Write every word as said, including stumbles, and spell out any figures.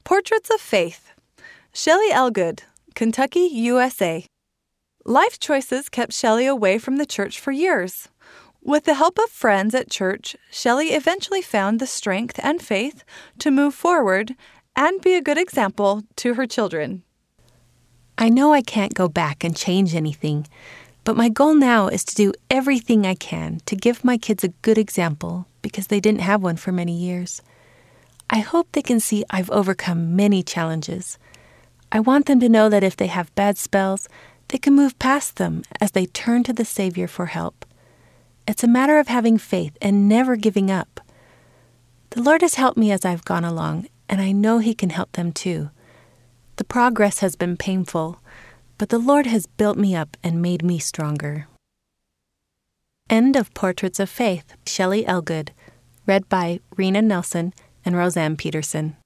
Portraits of Faith. Shelley Elgood, Kentucky, U S A. Life choices kept Shelley away from the church for years. With the help of friends at church, Shelley eventually found the strength and faith to move forward and be a good example to her children. I know I can't go back and change anything, but my goal now is to do everything I can to give my kids a good example because they didn't have one for many years. I hope they can see I've overcome many challenges. I want them to know that if they have bad spells, they can move past them as they turn to the Savior for help. It's a matter of having faith and never giving up. The Lord has helped me as I've gone along, and I know He can help them too. The progress has been painful, but the Lord has built me up and made me stronger. End of Portraits of Faith, Shelley Elgood, read by Rena Nelson and Roseanne Peterson.